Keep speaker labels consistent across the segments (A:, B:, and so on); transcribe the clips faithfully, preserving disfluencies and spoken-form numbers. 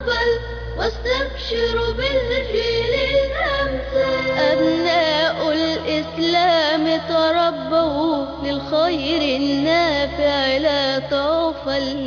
A: واستبشروا بالجيل الأمثل. أبناء الإسلام تربوا للخير النافع لا طوفل.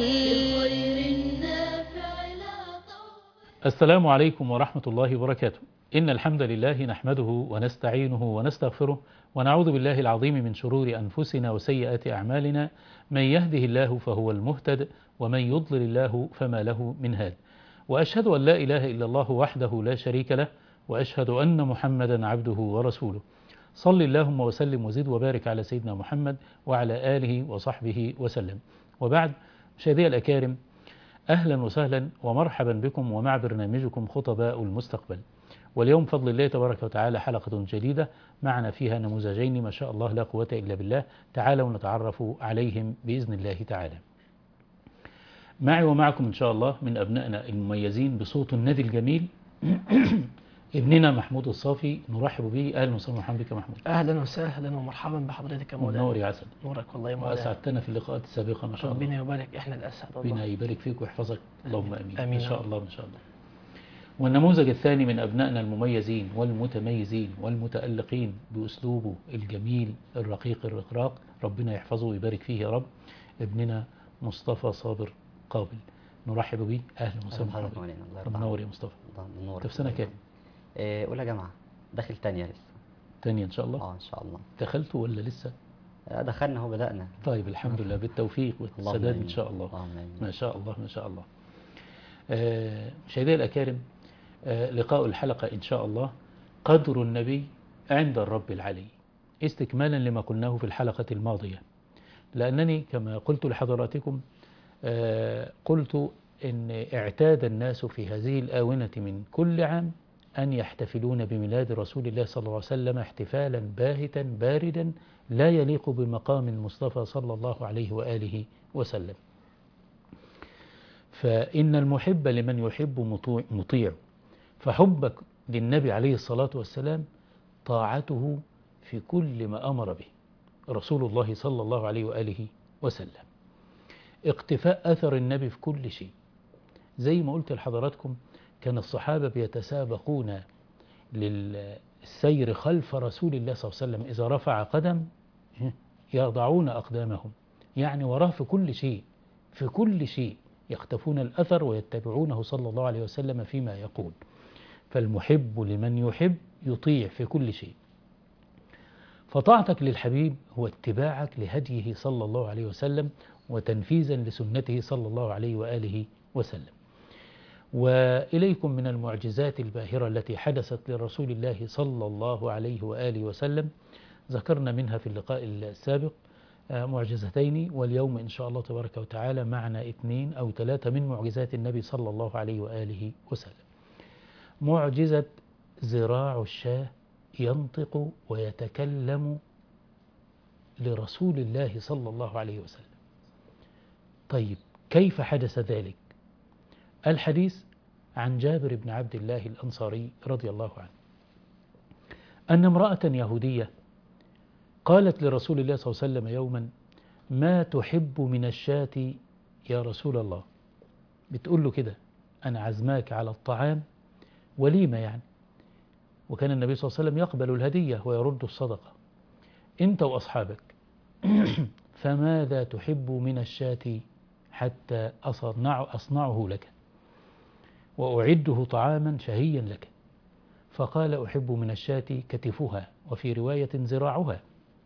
B: السلام عليكم ورحمة الله وبركاته. إن الحمد لله نحمده ونستعينه ونستغفره ونعوذ بالله العظيم من شرور أنفسنا وسيئات أعمالنا. من يهده الله فهو المهتد ومن يضلل الله فما له من هاد. وأشهد أن لا إله إلا الله وحده لا شريك له، وأشهد أن محمدا عبده ورسوله. صل اللهم وسلم وزد وبارك على سيدنا محمد وعلى آله وصحبه وسلم. وبعد، مشاهدي الأكارم، أهلا وسهلا ومرحبا بكم ومع برنامجكم خطباء المستقبل. واليوم بفضل الله تبارك وتعالى حلقة جديدة معنا فيها نموذجين ما شاء الله لا قوة إلا بالله. تعالوا نتعرف عليهم بإذن الله تعالى. معي ومعكم إن شاء الله من أبنائنا المميزين بصوت النادي الجميل ابننا محمود الصافي، نرحب به. أهلا وسهلا بك محمود.
C: أهلا وسهلا ومرحبا بحضرتك يا مولانا.
B: منور يا عسل.
C: نورك والله يا مولانا.
B: وأسعدتنا في اللقاءات السابقة ما شاء الله.
C: ربنا يبارك، إحنا الأسعد والله.
B: ربنا يبارك فيك ويحفظك. اللهم أمين.
C: آمين.
B: ما شاء الله ما شاء الله. والنموذج الثاني من أبنائنا المميزين والمتميزين والمتألقين بأسلوبه الجميل الرقيق الرقراق، ربنا يحفظه ويبارك فيه يا رب، ابننا مصطفى صابر قابل. نرحب به. أهلا وسهلا بك. منور يا مصطفى. انت في سنة كام؟
D: إيه، أولى جامعة، داخل تانية لسه.
B: تانية إن شاء الله؟
D: اه إن شاء الله.
B: دخلتوا ولا لسه؟
D: دخلنا اهو، بدأنا.
B: طيب الحمد لله، بالتوفيق والسداد إن شاء الله. ما شاء الله ما شاء الله. آه مشاهدي الأكارم، آه لقاء الحلقة إن شاء الله قدر النبي عند الرب العلي، استكمالا لما قلناه في الحلقة الماضية. لأنني كما قلت لحضراتكم آه قلت إن اعتاد الناس في هذه الآونة من كل عام أن يحتفلون بميلاد رسول الله صلى الله عليه وسلم احتفالا باهتا باردا لا يليق بمقام المصطفى صلى الله عليه وآله وسلم. فإن المحب لمن يحب مطيع، فحبك للنبي عليه الصلاة والسلام طاعته في كل ما أمر به رسول الله صلى الله عليه وآله وسلم، اقتفاء أثر النبي في كل شيء. زي ما قلت لحضراتكم، كان الصحابة بيتسابقون للسير خلف رسول الله صلى الله عليه وسلم، إذا رفع قدم يضعون أقدامهم، يعني وراه في كل شيء، في كل شيء يختفون الأثر ويتبعونه صلى الله عليه وسلم فيما يقول. فالمحب لمن يحب يطيع في كل شيء. فطاعتك للحبيب هو اتباعك لهديه صلى الله عليه وسلم وتنفيذا لسنته صلى الله عليه وآله وسلم. وإليكم من المعجزات الباهرة التي حدثت لرسول الله صلى الله عليه وآله وسلم، ذكرنا منها في اللقاء السابق معجزتين، واليوم إن شاء الله تبارك وتعالى معنا اثنين أو ثلاثة من معجزات النبي صلى الله عليه وآله وسلم. معجزة ذراع الشاه ينطق ويتكلم لرسول الله صلى الله عليه وسلم. طيب كيف حدث ذلك؟ الحديث عن جابر بن عبد الله الأنصاري رضي الله عنه أن امرأة يهودية قالت لرسول الله صلى الله عليه وسلم يوما: ما تحب من الشاة يا رسول الله؟ بتقول له كده: أنا عزماك على الطعام وليمة يعني. وكان النبي صلى الله عليه وسلم يقبل الهدية ويرد الصدقة، أنت وأصحابك فماذا تحب من الشاة حتى أصنع أصنعه لك وأعده طعاما شهيا لك؟ فقال: أحب من الشاة كتفها، وفي رواية ذراعها.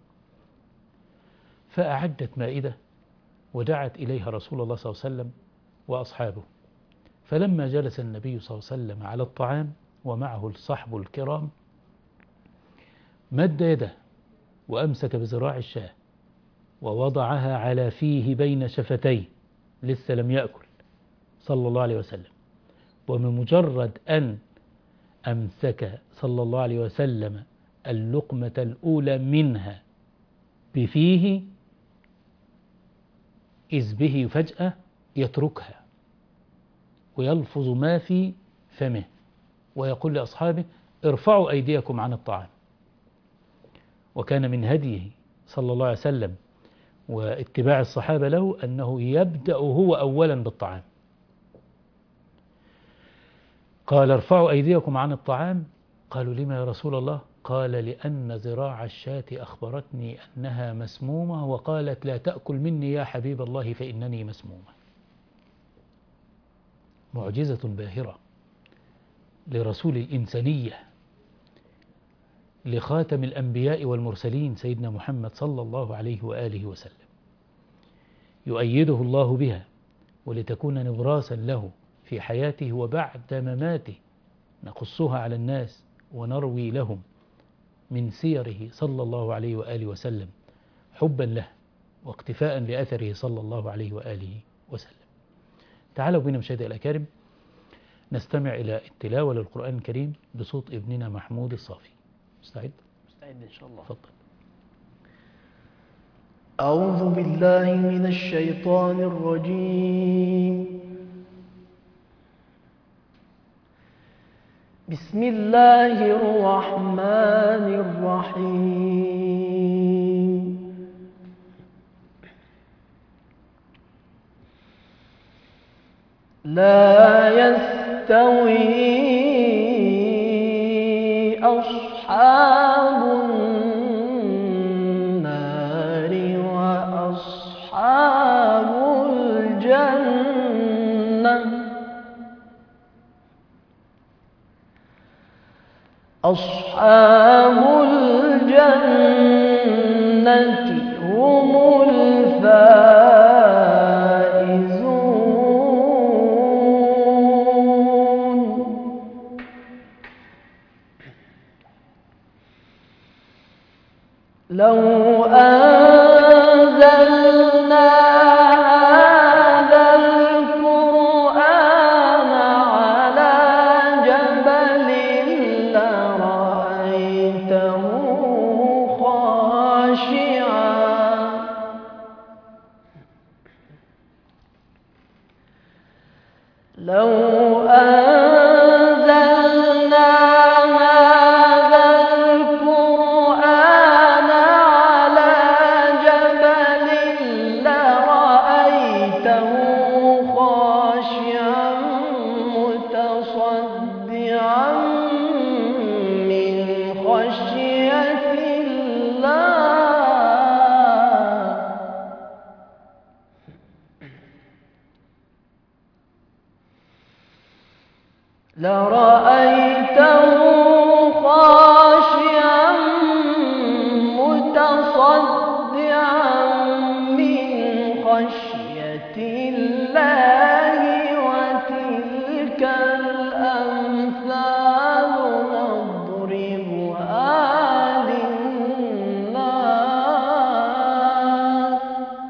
B: فأعدت مائدة ودعت إليها رسول الله صلى الله عليه وسلم وأصحابه. فلما جلس النبي صلى الله عليه وسلم على الطعام ومعه الصحب الكرام، مد يده وأمسك بذراع الشاة ووضعها على فيه بين شفتيه، لسه لم يأكل صلى الله عليه وسلم. وبمجرد أن أمسك صلى الله عليه وسلم اللقمة الأولى منها بفيه، إذ به فجأة يتركها ويلفظ ما في فمه ويقول لأصحابه: ارفعوا أيديكم عن الطعام. وكان من هديه صلى الله عليه وسلم واتباع الصحابة له أنه يبدأ هو أولا بالطعام. قال ارفعوا أيديكم عن الطعام. قالوا لما يا رسول الله؟ قال لأن ذراع الشاة أخبرتني أنها مسمومة وقالت لا تأكل مني يا حبيب الله فإنني مسمومة. معجزة باهرة لرسول الإنسانية، لخاتم الأنبياء والمرسلين سيدنا محمد صلى الله عليه وآله وسلم، يؤيده الله بها ولتكون نبراسا له في حياته وبعد مماته، نقصها على الناس ونروي لهم من سيره صلى الله عليه وآله وسلم حبا له واقتفاء لأثره صلى الله عليه وآله وسلم. تعالوا بنا مشاهدي الأكارم نستمع إلى التلاوة للقرآن الكريم بصوت ابننا محمود الصافي. مستعد؟
C: مستعد إن شاء الله.
B: تفضل.
C: أعوذ بالله من الشيطان الرجيم. بسم الله الرحمن الرحيم. لا يستوي أصحاب النار وأصحاب الجنة أصحاب الجنة هم الفائزون. لو أنزلنا هذا القرآن على جبل لرأيته خاشعا لو أنزلنا هذا القرآن على جبل لرأيته خاشعا متصدعا من خشية الله. لرأيته خاشعا متصدعا من خشية الله. وتلك الأمثال نضربها للناس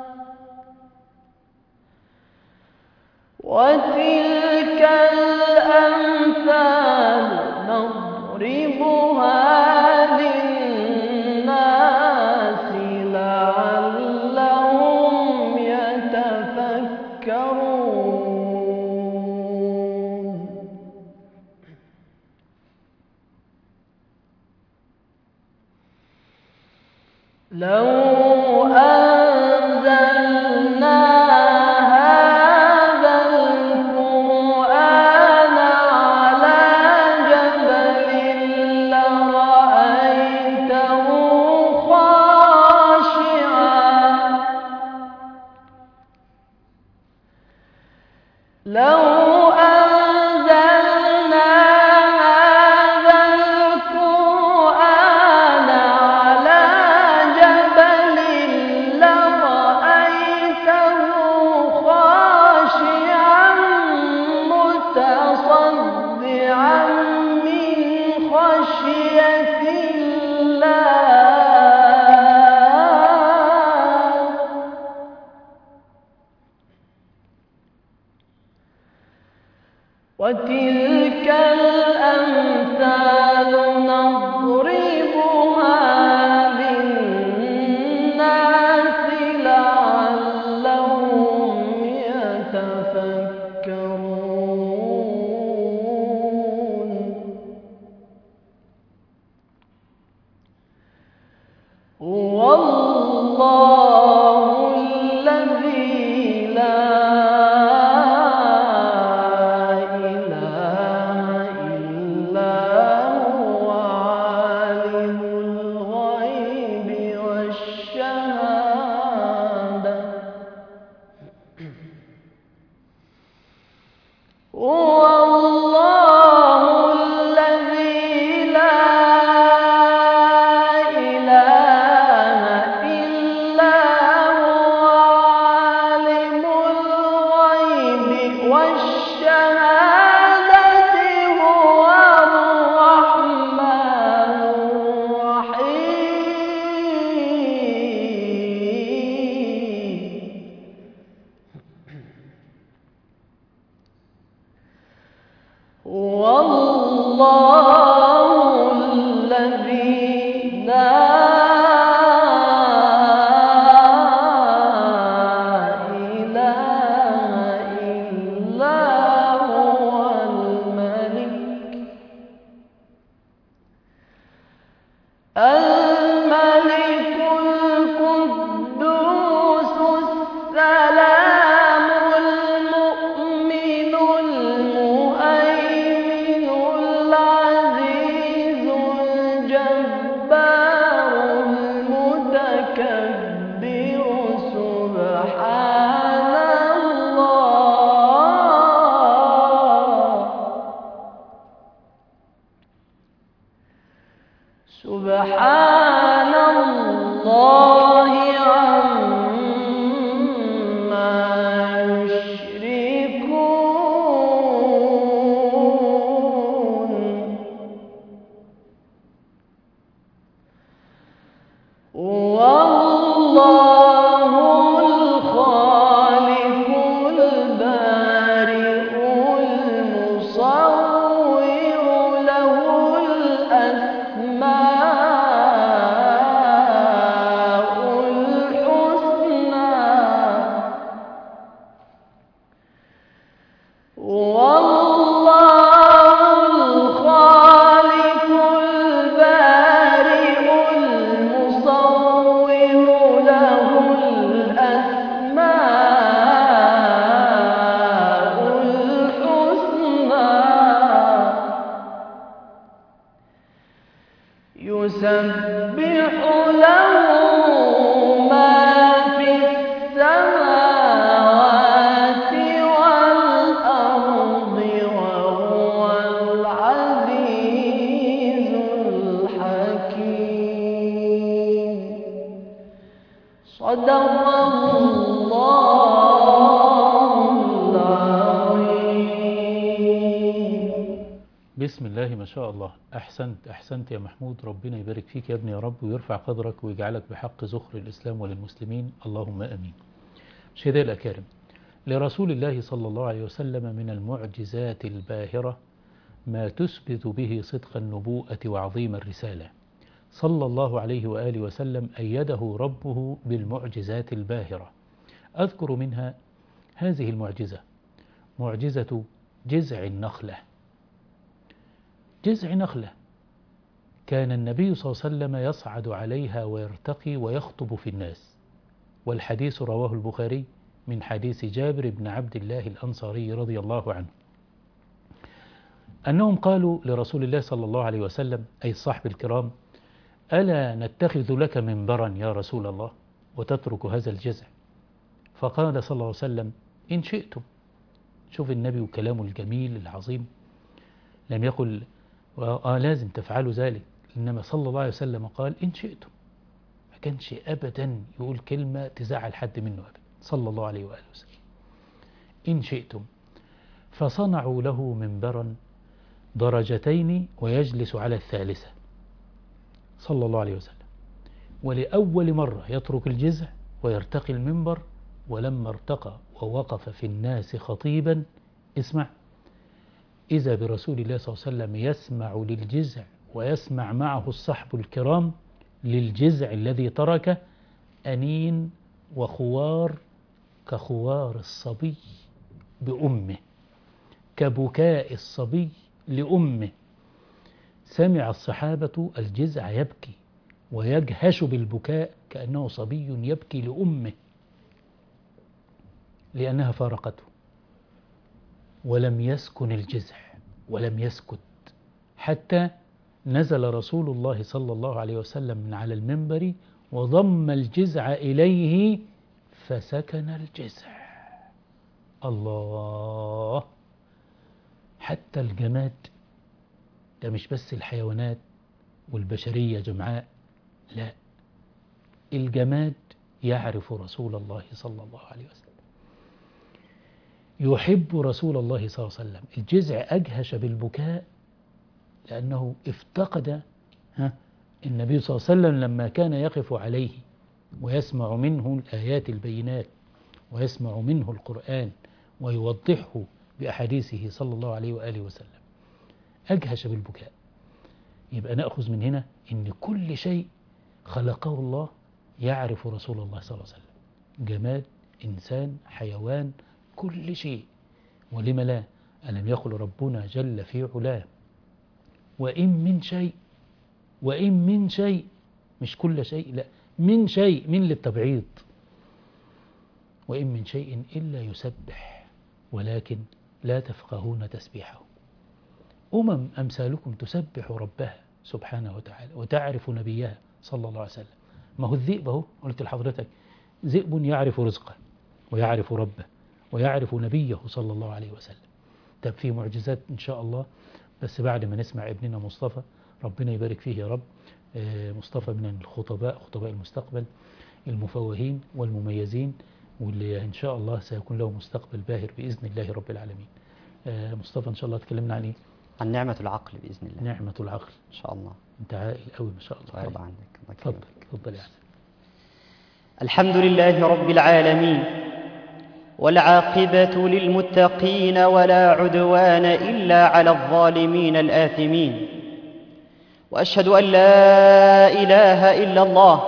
C: وتلك الأمثال نضربها للناس لعلهم يتفكرون. لو أنزلنا هذا القرآن على جبل لرأيته خاشعا لو أنزلنا هذا القرآن على جبل لرأيته خاشعا متصدعا من خشية الله. وتلك الأمثال نضربها للناس لعلهم يتفكرون. هو الله الذي لا إله الله الذي لا إله إلا هو الملك الملك القدوس السلام المؤمن المهيمن العزيز الجبار المتكبر سبحان الله سبحان الله عما يشركون والله الخالق البارئ المصور له الأسماء الحسنى والله الخالق البارئ المصور له الأسماء الحسنى يسبح له ما في السماوات والأرض وهو العزيز الحكيم صدق الله العظيم.
B: بسم الله ما شاء الله. أحسنت أحسنت يا محمود، ربنا يبارك فيك يا ابني يا رب، ويرفع قدرك ويجعلك بحق زخر الإسلام وللمسلمين، اللهم أمين. مشاهدي الأكارم، لرسول الله صلى الله عليه وسلم من المعجزات الباهرة ما تثبت به صدق النبوءة وعظيم الرسالة. صلى الله عليه وآله وسلم أيده ربه بالمعجزات الباهرة. أذكر منها هذه المعجزة، معجزة جذع النخلة. جذع نخلة كان النبي صلى الله عليه وسلم يصعد عليها ويرتقي ويخطب في الناس، والحديث رواه البخاري من حديث جابر بن عبد الله الأنصاري رضي الله عنه أنهم قالوا لرسول الله صلى الله عليه وسلم أي الصحب الكرام: ألا نتخذ لك منبرا يا رسول الله وتترك هذا الجذع؟ فقال صلى الله عليه وسلم: إن شئتم. شوف النبي وكلامه الجميل العظيم، لم يقل آه لازم تفعلوا ذلك، إنما صلى الله عليه وسلم قال: إن شئتم. ما كانش أبدا يقول كلمة تزعل حد منه أبدا، صلى الله عليه وآله وسلم. إن شئتم. فصنعوا له منبرا درجتين ويجلس على الثالثة صلى الله عليه وسلم، ولأول مرة يترك الجذع ويرتقي المنبر. ولما ارتقى ووقف في الناس خطيبا، اسمع، إذا برسول الله صلى الله عليه وسلم يسمع للجذع ويسمع معه الصحب الكرام للجذع الذي تركه أنين وخوار كخوار الصبي بأمه، كبكاء الصبي لأمه. سمع الصحابة الجذع يبكي ويجهش بالبكاء كأنه صبي يبكي لأمه لأنها فارقته. ولم يسكن الجذع ولم يسكت حتى نزل رسول الله صلى الله عليه وسلم من على المنبر وضم الجذع إليه فسكن الجذع. الله. حتى الجماد ده مش بس الحيوانات والبشرية جمعاء، لا، الجماد يعرف رسول الله صلى الله عليه وسلم، يحب رسول الله صلى الله عليه وسلم. الجذع أجهش بالبكاء لأنه افتقد ها النبي صلى الله عليه وسلم لما كان يقف عليه ويسمع منه الآيات البينات ويسمع منه القرآن ويوضحه بأحاديثه صلى الله عليه وآله وسلم. أجهش بالبكاء. يبقى نأخذ من هنا إن كل شيء خلقه الله يعرف رسول الله صلى الله عليه وسلم، جماد، إنسان، حيوان، كل شيء. ولم لا؟ ألم يقل ربنا جل في علاه وإن من شيء، وإن من شيء، مش كل شيء، لا، من شيء، من للتبعيض، وإن من شيء إلا يسبح ولكن لا تفقهون تسبيحه. أمم أمثالكم تسبح ربها سبحانه وتعالى وتعرف نبيها صلى الله عليه وسلم. ما هو الذئب اهو، قلت لحضرتك ذئب يعرف رزقه ويعرف ربه ويعرف نبيه صلى الله عليه وسلم. طب في معجزات إن شاء الله، بس بعد ما نسمع ابننا مصطفى، ربنا يبارك فيه يا رب. مصطفى من الخطباء، خطباء المستقبل المفوهين والمميزين، واللي إن شاء الله سيكون له مستقبل باهر بإذن الله رب العالمين. مصطفى إن شاء الله تكلمنا عن إيه؟
D: عن نعمة العقل بإذن الله.
B: نعمة العقل
D: إن شاء الله.
B: أنت عاقل قوي ما شاء الله.
D: الله يرضى عنك.
B: تفضل تفضل يا حسن.
E: الحمد لله رب العالمين، والعاقبة للمتقين ولا عدوان إلا على الظالمين الآثمين. وأشهد أن لا إله إلا الله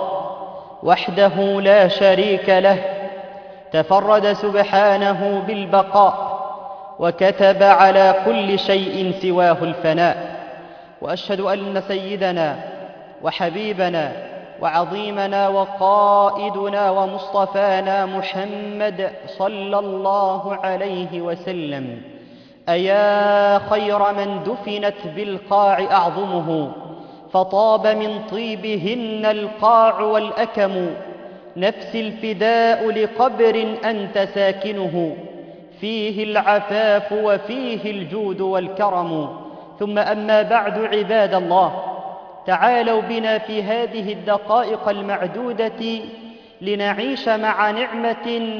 E: وحده لا شريك له، تفرد سبحانه بالبقاء وكتب على كل شيء سواه الفناء. وأشهد أن سيدنا وحبيبنا وعظيمنا وقائدنا ومصطفانا محمد صلى الله عليه وسلم أيا خير من دفنت بالقاع أعظمه، فطاب من طيبهن القاع والأكم، نفس الفداء لقبر أنت ساكنه، فيه العفاف وفيه الجود والكرم. ثم أما بعد عباد الله، تعالوا بنا في هذه الدقائق المعدودة لنعيش مع نعمة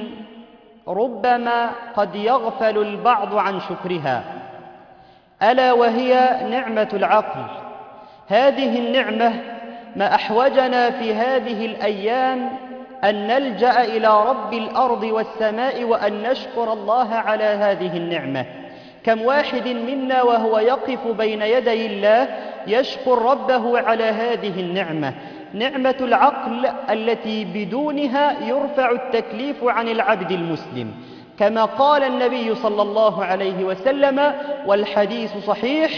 E: ربما قد يغفل البعض عن شكرها، ألا وهي نعمة العقل. هذه النعمة ما أحوجنا في هذه الأيام أن نلجأ إلى رب الأرض والسماء وأن نشكر الله على هذه النعمة. كم واحد منا وهو يقف بين يدي الله يشكر ربه على هذه النعمة، نعمة العقل التي بدونها يرفع التكليف عن العبد المسلم، كما قال النبي صلى الله عليه وسلم والحديث صحيح: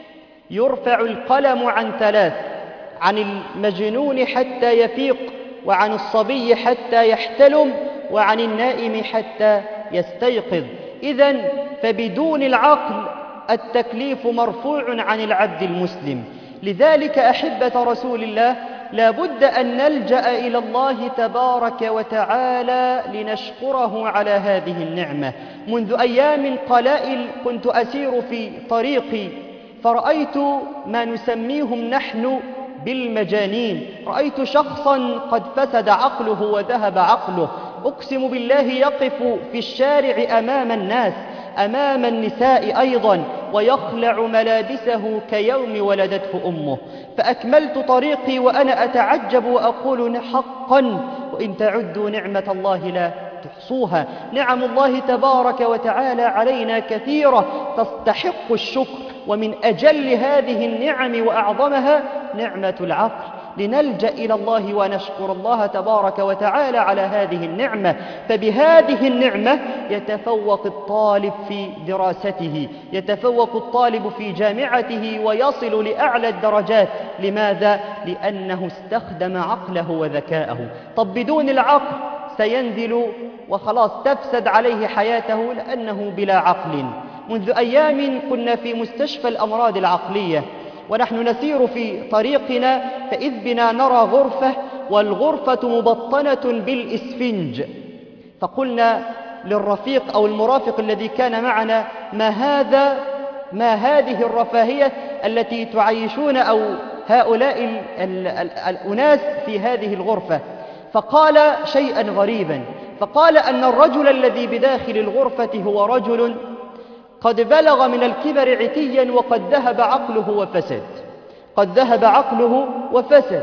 E: يرفع القلم عن ثلاث، عن المجنون حتى يفيق، وعن الصبي حتى يحتلم، وعن النائم حتى يستيقظ. إذن فبدون العقل التكليف مرفوع عن العبد المسلم. لذلك أحبة رسول الله لا بد أن نلجأ إلى الله تبارك وتعالى لنشكره على هذه النعمة. منذ أيام قلائل كنت أسير في طريقي فرأيت ما نسميهم نحن بالمجانين. رأيت شخصا قد فسد عقله وذهب عقله، أقسم بالله يقف في الشارع أمام الناس، أمام النساء أيضا، ويخلع ملابسه كيوم ولدته أمه. فأكملت طريقي وأنا أتعجب وأقول: حقا وإن تعدوا نعمة الله لا تحصوها. نعم الله تبارك وتعالى علينا كثيرة تستحق الشكر، ومن أجل هذه النعم وأعظمها نعمة العقل. لنلجأ إلى الله ونشكر الله تبارك وتعالى على هذه النعمة. فبهذه النعمة يتفوق الطالب في دراسته، يتفوق الطالب في جامعته ويصل لأعلى الدرجات. لماذا؟ لأنه استخدم عقله وذكاءه. طب بدون العقل سينزل وخلاص تفسد عليه حياته لأنه بلا عقل. منذ أيام كنا في مستشفى الأمراض العقلية ونحن نسير في طريقنا، فإذ بنا نرى غرفة، والغرفة مبطنة بالإسفنج. فقلنا للرفيق أو المرافق الذي كان معنا: ما هذا ما هذه الرفاهية التي تعيشون أو هؤلاء ال ال ال الأناس في هذه الغرفة؟ فقال شيئا غريبا، فقال أن الرجل الذي بداخل الغرفة هو رجل قد بلغ من الكبر عتيا وقد ذهب عقله وفسد، قد ذهب عقله وفسد،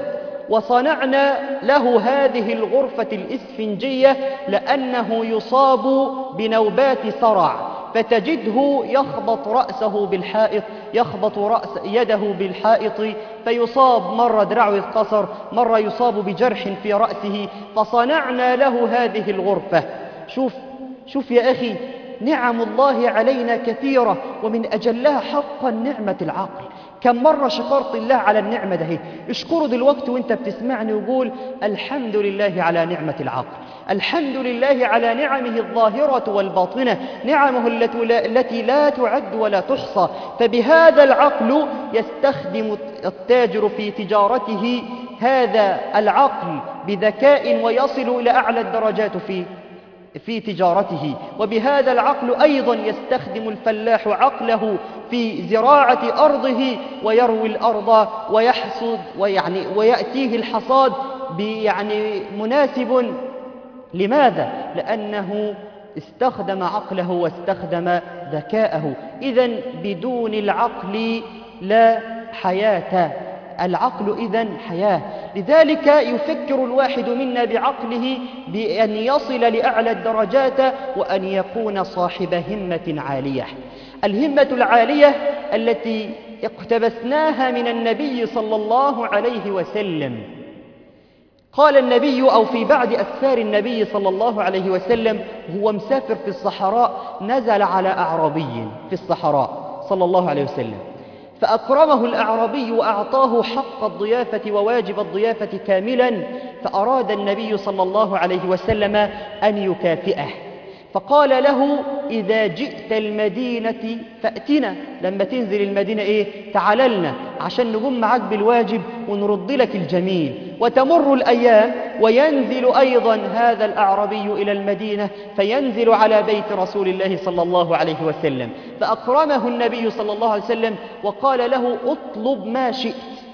E: وصنعنا له هذه الغرفة الإسفنجية لأنه يصاب بنوبات صرع. فتجده يخبط رأسه بالحائط، يخبط رأس يده بالحائط فيصاب، مرة دراعه يتكسر، مرة يصاب بجرح في رأسه. فصنعنا له هذه الغرفة. شوف شوف يا أخي، نعم الله علينا كثيرة، ومن أجلها حقا نعمة العقل. كم مرة شكرت الله على النعمة ده؟ اشكره دلوقتي وانت بتسمعني وقول الحمد لله على نعمة العقل، الحمد لله على نعمه الظاهرة والباطنة، نعمه التي لا تعد ولا تحصى. فبهذا العقل يستخدم التاجر في تجارته هذا العقل بذكاء ويصل إلى أعلى الدرجات في في تجارته. وبهذا العقل أيضا يستخدم الفلاح عقله في زراعة أرضه، ويروي الأرض ويحصد ويعني ويأتيه الحصاد يعني مناسب. لماذا؟ لأنه استخدم عقله واستخدم ذكاءه. إذن بدون العقل لا حياة، العقل إذن حياة. لذلك يفكر الواحد منا بعقله بأن يصل لأعلى الدرجات وأن يكون صاحب همة عالية. الهمة العالية التي اقتبسناها من النبي صلى الله عليه وسلم. قال النبي أو في بعض أسفار النبي صلى الله عليه وسلم هو مسافر في الصحراء، نزل على أعرابي في الصحراء صلى الله عليه وسلم، فأكرمه الأعرابي وأعطاه حق الضيافة وواجب الضيافة كاملا. فأراد النبي صلى الله عليه وسلم أن يكافئه، فقال له إذا جئت المدينة فأتنا، لما تنزل المدينة إيه؟ تعاللنا عشان نقوم معك بالواجب ونرد لك الجميل. وتمر الأيام وينزل أيضا هذا الأعرابي إلى المدينة، فينزل على بيت رسول الله صلى الله عليه وسلم، فأكرمه النبي صلى الله عليه وسلم وقال له اطلب ما شئت،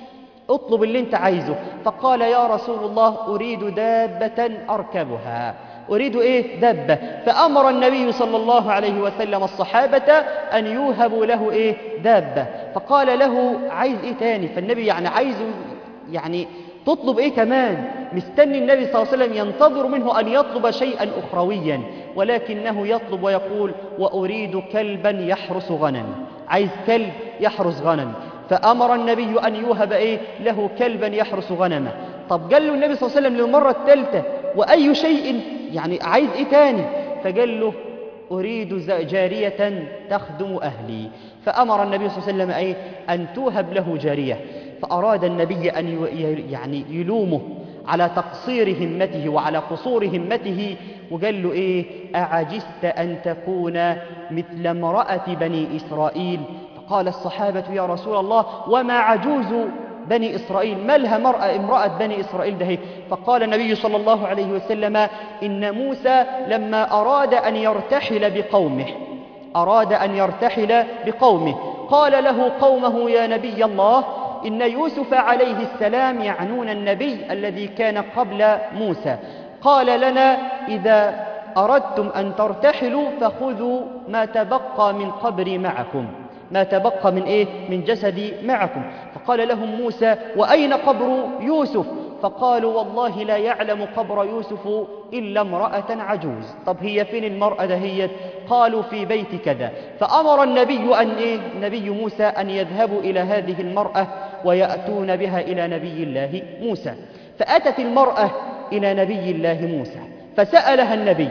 E: اطلب اللي انت عايزه. فقال يا رسول الله أريد دابة أركبها، أريد إيه؟ دابة. فأمر النبي صلى الله عليه وسلم الصحابة أن يوهبوا له إيه؟ دابة. فقال له عايز إيه تاني؟ فالنبي يعني عايزه يعني تطلب إيه كمان؟ مستني النبي صلى الله عليه وسلم ينتظر منه أن يطلب شيئا أخرويا، ولكنه يطلب ويقول وأريد كلبا يحرس غنم، عايز كلب يحرس غنم. فأمر النبي أن يوهب إيه؟ له كلبا يحرس غنمه. طب قال له النبي صلى الله عليه وسلم للمرة الثالثة وأي شيء يعني عايز إيه تاني؟ فقال له أريد جارية تخدم أهلي. فأمر النبي صلى الله عليه وسلم أيه؟ أن توهب له جارية. فأراد النبي أن يعني يلومه على تقصير همته وعلى قصور همته، وقال له إيه؟ أعجزت أن تكون مثل امرأة بني إسرائيل؟ فقال الصحابة يا رسول الله وما عجوز بني إسرائيل؟ ما لها مرأة امرأة بني إسرائيل ده؟ فقال النبي صلى الله عليه وسلم إن موسى لما أراد أن يرتحل بقومه أراد أن يرتحل بقومه قال له قومه يا نبي الله إن يوسف عليه السلام يعنون النبي الذي كان قبل موسى، قال لنا إذا أردتم أن ترتحلوا فخذوا ما تبقى من قبري معكم، ما تبقى من إيه؟ من جسدي معكم. فقال لهم موسى وأين قبر يوسف؟ فقالوا والله لا يعلم قبر يوسف إلا امرأة عجوز. طب هي فين المرأة دهيت؟ قالوا في بيت كذا. فأمر النبي أن إيه؟ نبي موسى أن يذهبوا إلى هذه المرأة ويأتون بها إلى نبي الله موسى. فأتت المرأة إلى نبي الله موسى فسألها النبي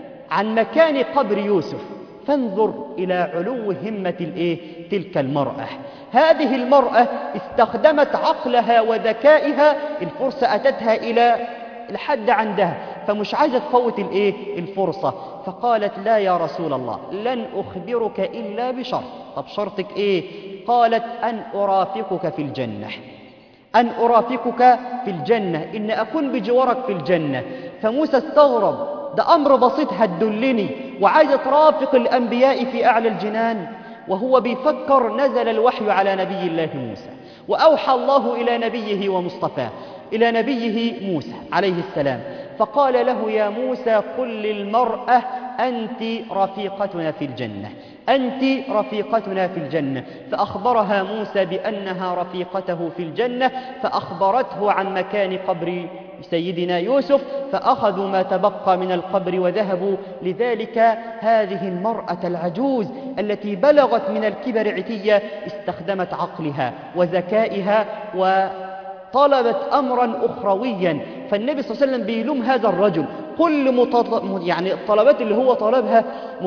E: عن مكان قبر يوسف. فانظر إلى علو همة الإيه؟ تلك المرأة. هذه المرأة استخدمت عقلها وذكائها، الفرصة أتتها إلى الحد عندها فمش عايزة تفوت الإيه؟ الفرصة. فقالت لا يا رسول الله لن أخبرك إلا بشرط. طب شرطك إيه؟ قالت أن أرافقك في الجنة، أن أرافقك في الجنة، إن أكون بجوارك في الجنة. فموسى استغرب، ده أمر بسيط هتدلني وعايز ترافق الأنبياء في أعلى الجنان؟ وهو بيفكر نزل الوحي على نبي الله موسى وأوحى الله إلى نبيه ومصطفاه إلى نبيه موسى عليه السلام، فقال له يا موسى قل للمرأة أنت رفيقتنا في الجنة، أنت رفيقتنا في الجنة. فأخبرها موسى بأنها رفيقته في الجنة، فأخبرته عن مكان قبر سيدنا يوسف، فأخذوا ما تبقى من القبر وذهبوا. لذلك هذه المرأة العجوز التي بلغت من الكبر عتية استخدمت عقلها وذكائها وطلبت أمرا أخرويا. فالنبي صلى الله عليه وسلم بيلوم هذا الرجل، كل متط... يعني الطلبات اللي هو طلبها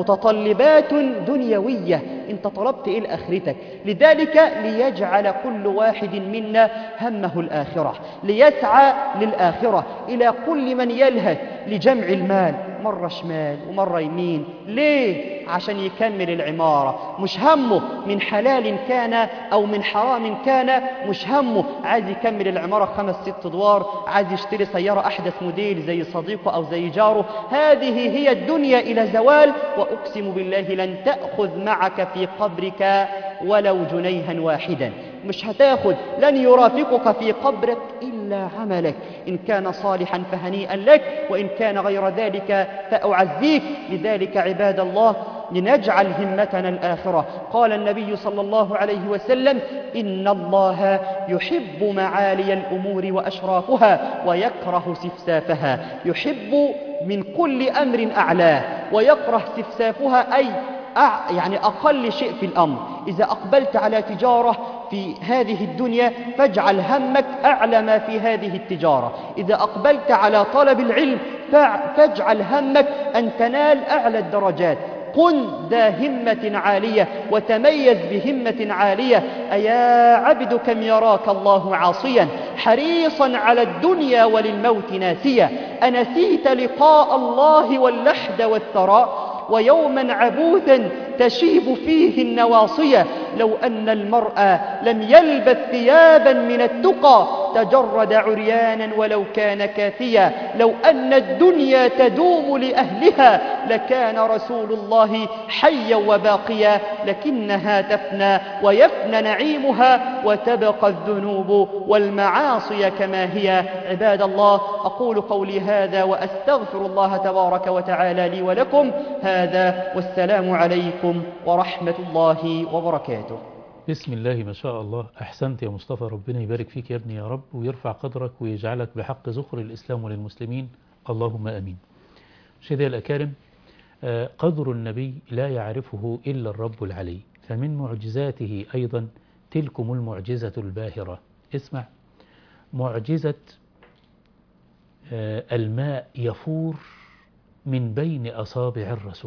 E: متطلبات دنيوية، انت طلبت ايه لآخرتك؟ لذلك ليجعل كل واحد منا همه الآخرة، ليسعى للآخرة. إلى كل من يلهث لجمع المال، مرة شمال ومرة يمين، ليه؟ عشان يكمل العمارة، مش همه من حلال كان أو من حرام كان، مش همه عايز يكمل العمارة خمس ست أدوار، عايز يشتري سيارة أحدث موديل زي صديقه أو زي جاره. هذه هي الدنيا إلى زوال، وأقسم بالله لن تأخذ معك في قبرك ولو جنيها واحدا، مش هتاخد، لن يرافقك في قبرك إلا عملك، إن كان صالحا فهنيئا لك، وإن كان غير ذلك فأعزيك. لذلك عباد الله لنجعل همتنا الآخرة. قال النبي صلى الله عليه وسلم: إن الله يحب معالي الأمور وأشرافها ويكره سفسافها. يحب من كل أمر أعلاه ويكره سفسافها، أي أع... يعني أقل شيء في الأمر. إذا أقبلت على تجارة في هذه الدنيا فاجعل همك أعلى ما في هذه التجارة. إذا أقبلت على طلب العلم فاجعل همك أن تنال أعلى الدرجات. كن ذا همة عالية وتميز بهمة عالية. أيا عبد كم يراك الله عاصيا حريصا على الدنيا وللموت ناسيا، أنسيت لقاء الله واللحد والثراء ويوما عبوثا تشيب فيه النواصية. لو أن المرء لم يلبث ثيابا من التقى تجرد عريانا ولو كان كاثيا. لو أن الدنيا تدوم لأهلها لكان رسول الله حيا وباقيا، لكنها تفنى ويفنى نعيمها وتبقى الذنوب والمعاصي كما هي. عباد الله، أقول قولي هذا وأستغفر الله تبارك وتعالى لي ولكم. هذا والسلام عليكم ورحمة الله وبركاته.
B: بسم الله ما شاء الله. أحسنت يا مصطفى، ربنا يبارك فيك يا ابني يا رب، ويرفع قدرك ويجعلك بحق ذخر الإسلام وللمسلمين، اللهم أمين. مشاهدينا الأكارم، قدر النبي لا يعرفه إلا الرب العلي، فمن معجزاته أيضا تلكم المعجزة الباهرة. اسمع، معجزة الماء يفور من بين أصابع الرسول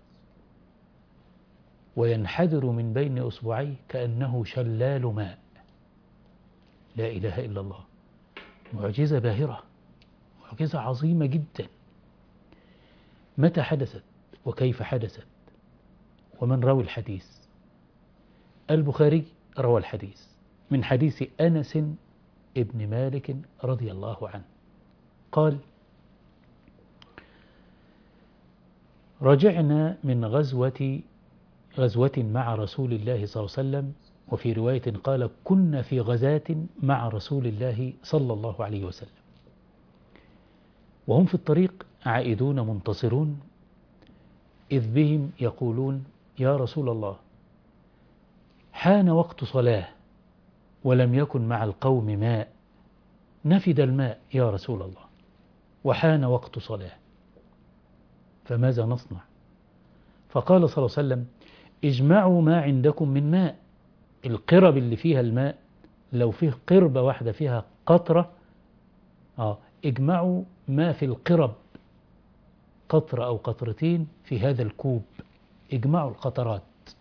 B: وينحدر من بين أصبعيه كأنه شلال ماء. لا إله إلا الله، معجزة باهرة، معجزة عظيمة جدا. متى حدثت وكيف حدثت ومن روى الحديث؟ البخاري روى الحديث من حديث أنس ابن مالك رضي الله عنه قال: رجعنا من غزوة غزوة مع رسول الله صلى الله عليه وسلم، وفي رواية قال: كنا في غزاة مع رسول الله صلى الله عليه وسلم، وهم في الطريق عائدون منتصرون، إذ بهم يقولون: يا رسول الله، حان وقت صلاة ولم يكن مع القوم ماء، نفد الماء يا رسول الله، وحان وقت صلاة، فماذا نصنع؟ فقال صلى الله عليه وسلم: اجمعوا ما عندكم من ماء. القرب اللي فيها الماء، لو فيه قربة واحدة فيها قطرة، آه اجمعوا ما في القرب، قطرة أو قطرتين في هذا الكوب، اجمعوا القطرات.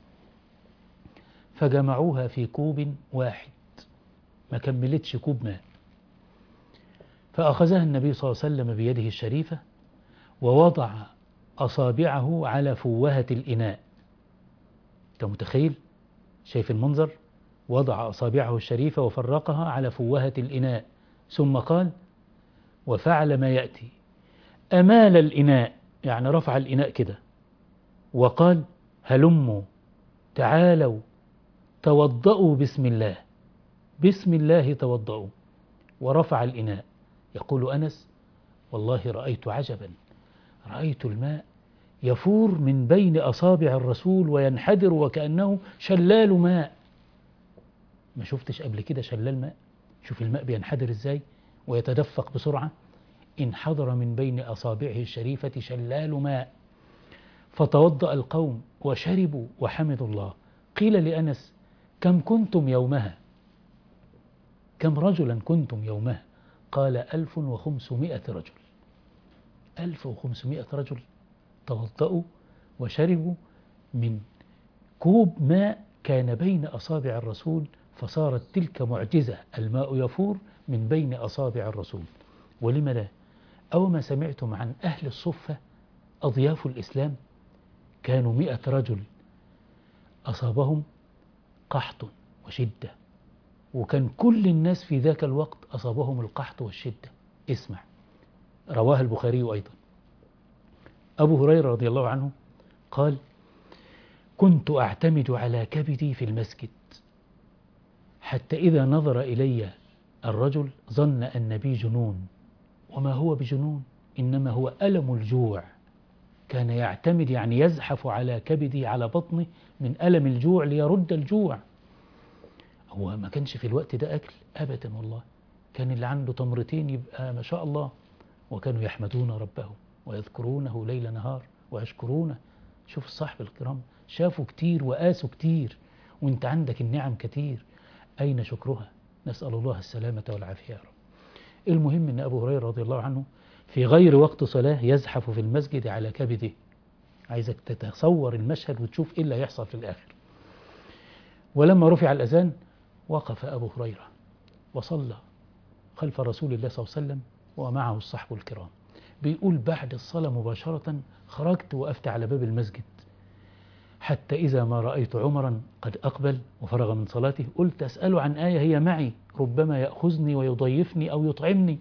B: فجمعوها في كوب واحد، ما كملتش كوب ماء. فأخذها النبي صلى الله عليه وسلم بيده الشريفة ووضع أصابعه على فوهة الإناء. أنت متخيل؟ شايف المنظر؟ وضع أصابعه الشريفة وفرقها على فوهة الإناء، ثم قال: وفعل ما يأتي، أمال الإناء، يعني رفع الإناء كده، وقال: هلموا تعالوا توضؤوا بسم الله، بسم الله توضؤوا، ورفع الإناء. يقول أنس: والله رأيت عجبا، رأيت الماء يفور من بين أصابع الرسول وينحدر وكأنه شلال ماء. ما شفتش قبل كده شلال ماء؟ شوف الماء بينحدر ازاي ويتدفق بسرعة. انحدر من بين أصابعه الشريفة شلال ماء، فتوضأ القوم وشربوا وحمدوا الله. قيل لأنس: كم كنتم يومها؟ كم رجلا كنتم يومها؟ قال: ألف وخمسمائة رجل. ألف وخمسمائة رجل توضأوا وشربوا من كوب ماء كان بين أصابع الرسول، فصارت تلك معجزة، الماء يفور من بين أصابع الرسول. ولم لا؟ أو ما سمعتم عن أهل الصفة أضياف الإسلام؟ كانوا مئة رجل أصابهم قحط وشدة، وكان كل الناس في ذاك الوقت أصابهم القحط والشدة. اسمع، رواه البخاري أيضا. أبو هريرة رضي الله عنه قال: كنت أعتمد على كبدي في المسجد، حتى إذا نظر إلي الرجل ظن أن بي جنون، وما هو بجنون، إنما هو ألم الجوع. كان يعتمد يعني يزحف على كبدي على بطني من ألم الجوع ليرد الجوع. هو ما كانش في الوقت ده أكل أبدا والله، كان اللي عنده تمرتين يبقى ما شاء الله. وكانوا يحمدون ربهم ويذكرونه ليل نهار ويشكرونه. شوف الصحب الكرام شافوا كتير وقاسوا كتير، وانت عندك النعم كتير، أين شكرها؟ نسأل الله السلامة والعافية يا رب. المهم أن أبو هريرة رضي الله عنه في غير وقت صلاة يزحف في المسجد على كبده. عايزك تتصور المشهد وتشوف إيه اللي هيحصل في الآخر. ولما رفع الأذان وقف أبو هريرة وصلى خلف رسول الله صلى الله عليه وسلم ومعه الصحب الكرام. بيقول: بعد الصلاة مباشرة خرجت وقفت على باب المسجد، حتى إذا ما رأيت عمرا قد أقبل وفرغ من صلاته قلت أسأله عن آية هي معي، ربما يأخذني ويضيفني أو يطعمني.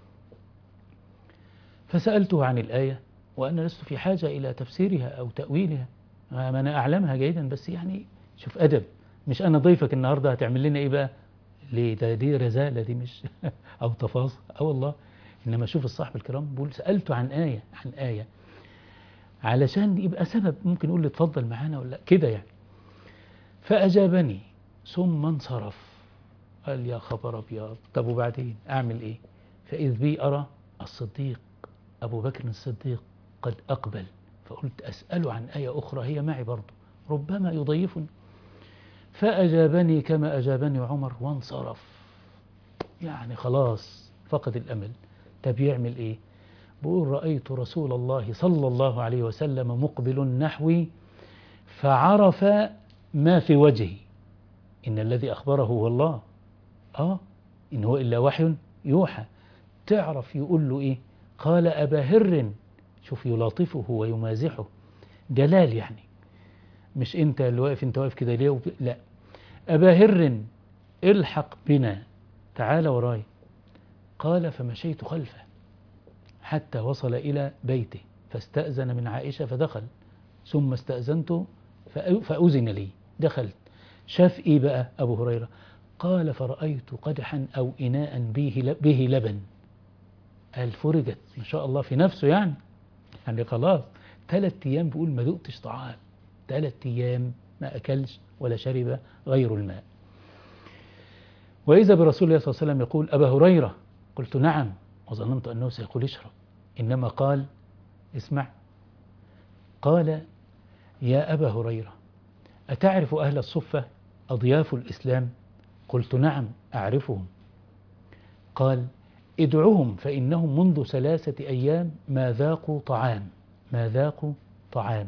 B: فسألته عن الآية وأنا لست في حاجة إلى تفسيرها أو تأويلها، ما أنا أعلمها جيدا، بس يعني شوف أدب، مش أنا ضيفك النهاردة هتعمل لنا إيه بقى؟ ليه ده؟ دي رزالة دي مش أو تفاصيل أو والله. إنما شوف الصاحب الكرام بيقول: سألته عن آية عن آية علشان يبقى سبب، ممكن يقول لي اتفضل معانا ولا كده يعني. فأجابني ثم انصرف. قال: يا خبر أبيض، طب وبعدين أعمل إيه؟ فإذ بي أرى الصديق أبو بكر الصديق قد أقبل، فقلت أسأله عن آية أخرى هي معي برضه ربما يضيفني. فأجابني كما أجابني عمر وانصرف. يعني خلاص فقد الأمل. طب يعمل إيه؟ بقول: رأيت رسول الله صلى الله عليه وسلم مقبل نحوي فعرف ما في وجهي، إن الذي أخبره هو الله، آه إن هو إلا وحي يوحى. تعرف يقول له إيه؟ قال: أبا هر. شوف يلاطفه ويمازحه، جلال يعني، مش أنت اللي واقف، أنت واقف كده ليه؟ لا، أبا هر الحق بنا، تعال وراي. قال: فمشيت خلفه حتى وصل إلى بيته فاستأذن من عائشة فدخل، ثم استأذنت فأذن لي، دخلت. شاف إيه بقى أبو هريرة؟ قال: فرأيت قدحا أو إناء به لبن. قال: فرجت ما شاء الله في نفسه يعني يعني خلاص ثلاث أيام بيقول ما دقتش طعام، ثلاث أيام ما أكلش ولا شرب غير الماء. وإذا برسول الله صلى الله عليه وسلم يقول: أبا هريرة. قلت: نعم، وظننت أنه سيقول اشرب، إنما قال: اسمع. قال: يا أبا هريرة، أتعرف أهل الصفة أضياف الإسلام؟ قلت: نعم أعرفهم. قال: ادعوهم فإنهم منذ ثلاثة أيام ما ذاقوا طعام ما ذاقوا طعام.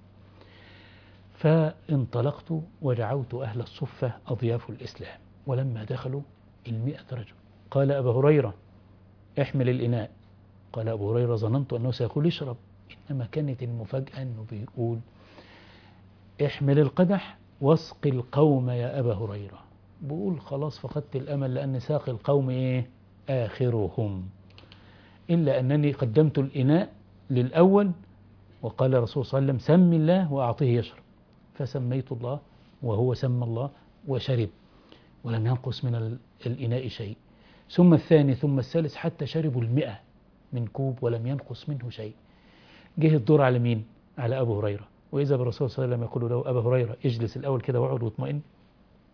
B: فانطلقت ودعوت أهل الصفة أضياف الإسلام، ولما دخلوا المئة رجل قال أبا هريرة: احمل الإناء. قال أبو هريرة: ظننت أنه سيقول اشرب، إنما كانت المفاجأة أنه بيقول: احمل القدح واسق القوم يا أبا هريرة. بقول خلاص فقدت الأمل، لأن ساق القوم إيه؟ آخرهم. إلا أنني قدمت الإناء للأول، وقال الرسول صلى الله عليه وسلم: سم الله وأعطيه يشرب. فسميت الله وهو سمى الله وشرب، ولم ينقص من الإناء شيء. ثم الثاني ثم الثالث حتى شربوا المئة من كوب ولم ينقص منه شيء. جه الدور على مين؟ على أبو هريرة. وإذا بالرسول صلى الله عليه وسلم يقول له: أبا هريرة اجلس الأول كده واقعد واطمئن.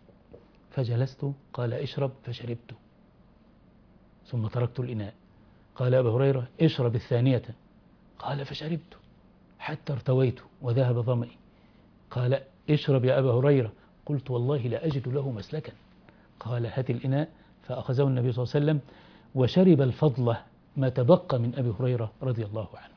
B: فجلست. قال: اشرب. فشربت، ثم تركت الإناء. قال أبا هريرة اشرب الثانية. قال فشربت حتى ارتويت وذهب ظمئي. قال اشرب يا أبا هريرة. قلت والله لا أجد له مسلكا. قال هات الإناء، فأخذه النبي صلى الله عليه وسلم وشرب الفضلة ما تبقى من أبي هريرة رضي الله عنه.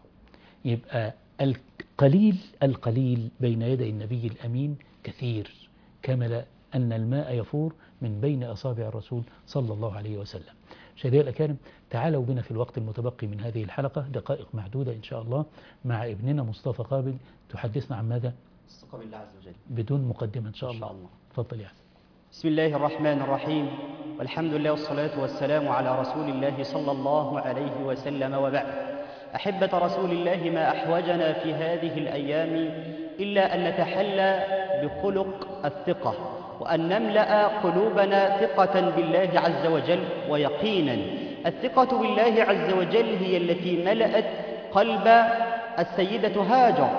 B: يبقى القليل القليل بين يدي النبي الأمين كثير، كما أن الماء يفور من بين أصابع الرسول صلى الله عليه وسلم. مشاهدينا الأكارم، تعالوا بنا في الوقت المتبقي من هذه الحلقة دقائق محدودة إن شاء الله مع ابننا مصطفى قابل. تحدثنا عن ماذا؟
E: الثقة بالله عز وجل
B: بدون مقدمة إن شاء الله.
E: إن شاء الله.
B: تفضل يا عزيزي.
E: بسم الله الرحمن الرحيم، والحمد لله والصلاة والسلام على رسول الله صلى الله عليه وسلم، وبعد. أحبة رسول الله، ما أحوجنا في هذه الأيام إلا أن نتحلى بخلق الثقة، وأن نملأ قلوبنا ثقة بالله عز وجل ويقينا. الثقة بالله عز وجل هي التي ملأت قلب السيدة هاجر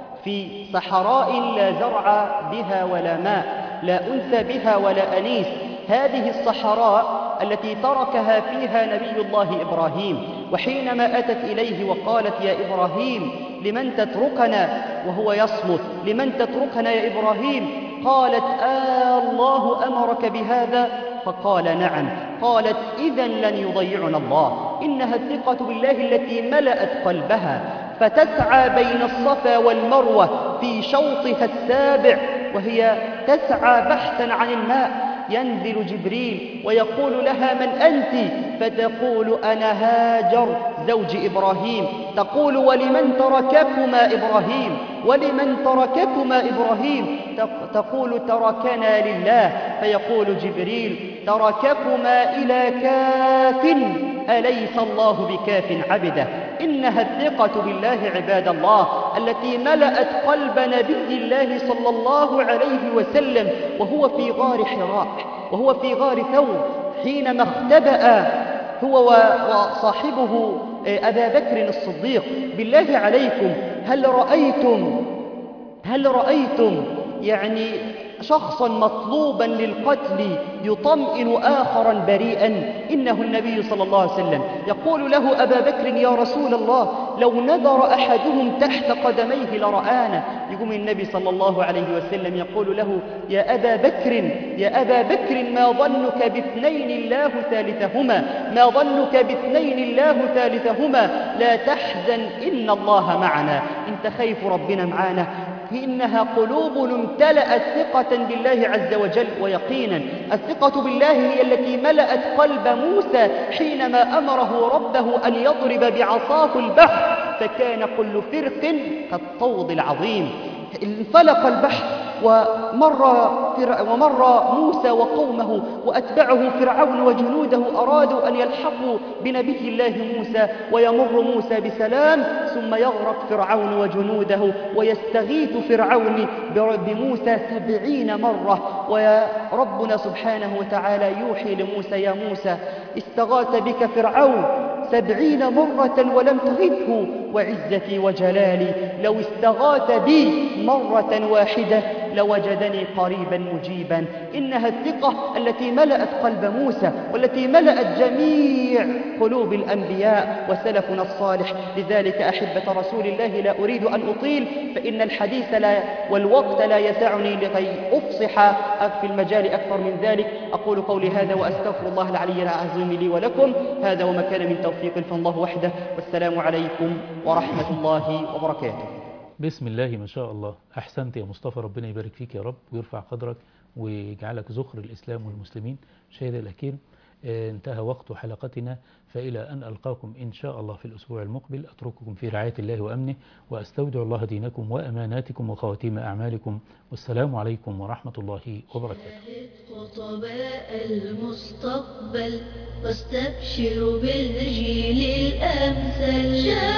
E: في صحراء لا زرع بها ولا ماء، لا أنثى بها ولا أنيس. هذه الصحراء التي تركها فيها نبي الله إبراهيم، وحينما أتت إليه وقالت يا إبراهيم لمن تتركنا وهو يصمت، لمن تتركنا يا إبراهيم؟ قالت آه الله أمرك بهذا؟ فقال نعم. قالت إذن لن يضيعنا الله. إنها الثقة بالله التي ملأت قلبها، فتسعى بين الصفا والمروة في شوطها السابع وهي تسعى بحثا عن الماء. ينزل جبريل ويقول لها من أنت؟ فتقول أنا هاجر زوج إبراهيم. تقول ولمن ترككما إبراهيم؟ ولمن ترككما إبراهيم؟ تقول تركنا لله. فيقول جبريل ترككما إلى كاف، أليس الله بكاف عبده؟ إنها الثقة بالله عباد الله التي ملأت قلب نبي الله صلى الله عليه وسلم وهو في غار حراء، وهو في غار ثور، حينما اختبأ هو وصاحبه أبا بكر الصديق. بالله عليكم، هل رأيتم هل رأيتم يعني شخصا مطلوبا للقتل يطمئن آخرا بريئا؟ إنه النبي صلى الله عليه وسلم يقول له أبا بكر يا رسول الله لو نظر أحدهم تحت قدميه لرآنا. يقوم النبي صلى الله عليه وسلم يقول له يا أبا بكر يا أبا بكر ما ظنك باثنين الله ثالثهما ما ظنك باثنين الله ثالثهما لا تحزن إن الله معنا. انت خايف ربنا معانا. إنها قلوب امتلأت ثقة بالله عز وجل ويقينا. الثقة بالله هي التي ملأت قلب موسى حينما أمره ربه أن يضرب بعصاه البحر، فكان كل فرق كالطود العظيم. انفلق البحر ومر, ومر موسى وقومه وأتبعه فرعون وجنوده، أرادوا أن يلحقوا بنبي الله موسى ويمر موسى بسلام، ثم يغرق فرعون وجنوده ويستغيث فرعون بموسى سبعين مرة. وربنا سبحانه وتعالى يوحي لموسى يا موسى استغاث بك فرعون سبعين مرة ولم تغثه، وعزتي وجلالي لو استغاث بي مرة واحدة لوجدني قريبا مجيبا. إنها الثقة التي ملأت قلب موسى والتي ملأت جميع قلوب الأنبياء وسلفنا الصالح. لذلك أحبة رسول الله لا أريد أن أطيل، فإن الحديث لا والوقت لا يسعني لكي أفصح في المجال أكثر من ذلك. أقول قولي هذا وأستغفر الله العلي العظيم لي ولكم. هذا وما كان من توفيق فالله وحده، والسلام عليكم ورحمة الله وبركاته.
B: بسم الله ما شاء الله. أحسنت يا مصطفى، ربنا يبارك فيك يا رب ويرفع قدرك ويجعلك ذخر الإسلام والمسلمين. شاهد الأكيم، انتهى وقت حلقتنا، فإلى أن ألقاكم إن شاء الله في الأسبوع المقبل أترككم في رعاية الله وأمنه، وأستودع الله دينكم وأماناتكم وخواتيم أعمالكم، والسلام عليكم ورحمة الله وبركاته.
A: خطباء المستقبل واستبشروا بالجيل الأمثل.